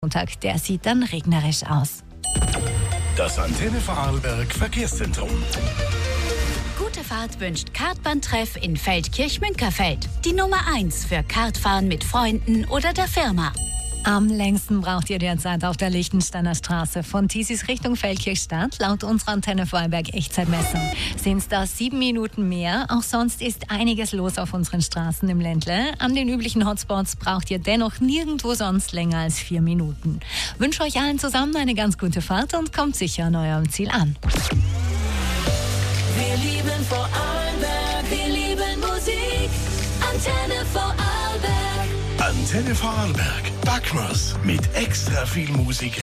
Montag, der sieht dann regnerisch aus. Das Antenne Vorarlberg Verkehrszentrum. Gute Fahrt wünscht Kartbahntreff in Feldkirch-Münkerfeld. Die Nummer 1 für Kartfahren mit Freunden oder der Firma. Am längsten braucht ihr derzeit auf der Lichtensteiner Straße von Tiesis Richtung Feldkirchstadt. Laut unserer Antenne Vorarlberg Echtzeitmessung sind es da 7 Minuten mehr. Auch sonst ist einiges los auf unseren Straßen im Ländle. An den üblichen Hotspots braucht ihr dennoch nirgendwo sonst länger als 4 Minuten. Wünsche euch allen zusammen eine ganz gute Fahrt und kommt sicher an eurem Ziel an. Wir lieben Vorarlberg, wir lieben Musik. Antenne Vorarlberg. Antenne Vorarlberg. Backmas mit extra viel Musik